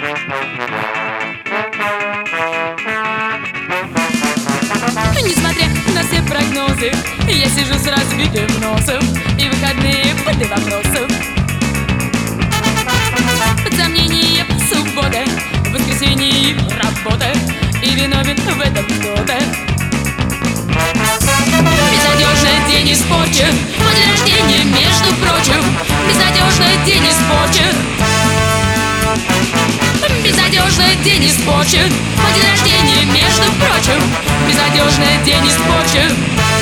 Несмотря на все прогнозы, я сижу с разбитым носом, и выходные под вопросом. Под сомнением суббота, в воскресенье работа, и виновен в этом кто-то. Безнадежный день испорчен, мой день рождения, между прочим. Безнадежный день испорчен. Безнадежный день испорчен, мой день рождения, между прочим. Безнадежный день испорчен.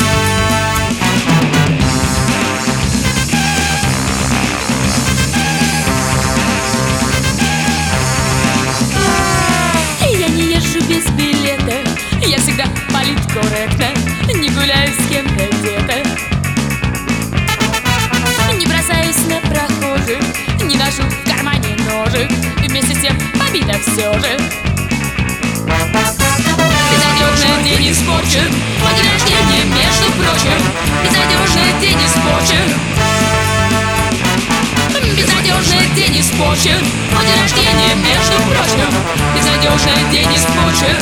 Я не езжу без билета, я всегда политкорректна, не гуляю с кем-то где-то, не бросаюсь на прохожих, не ношу в кармане ножик, вместе с тем побита все же. Безнадежный день испорчен, мой день рождения, между прочим. Безнадежный день испорчен. Безнадежный день испорчен, мой день рождения, между прочим. Безнадежный день испорчен.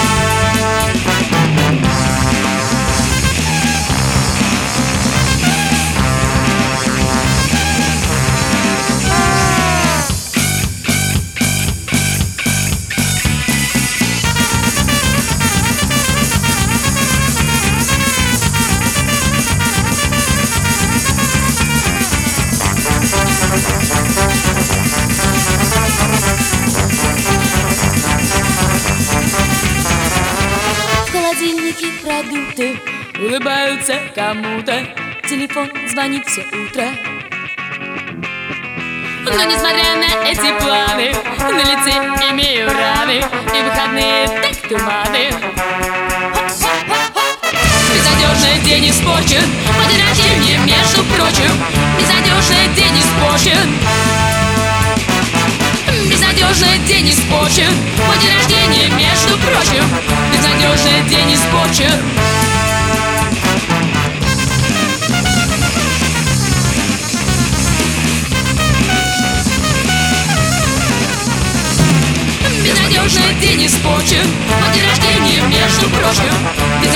В холодильнике продукты улыбаются кому-то, телефон звонит все утро. Но несмотря на эти планы, на лице имею раны, и выходные так туманы. Безнадежный день испорчен, мой день рождения, между прочим. Безнадежный день испорчен. Безнадежный день испорчен, мой день рождения, между прочим. Безнадежный день испорчен. Безнадежный день испорчен, мой день рождения, между прочим.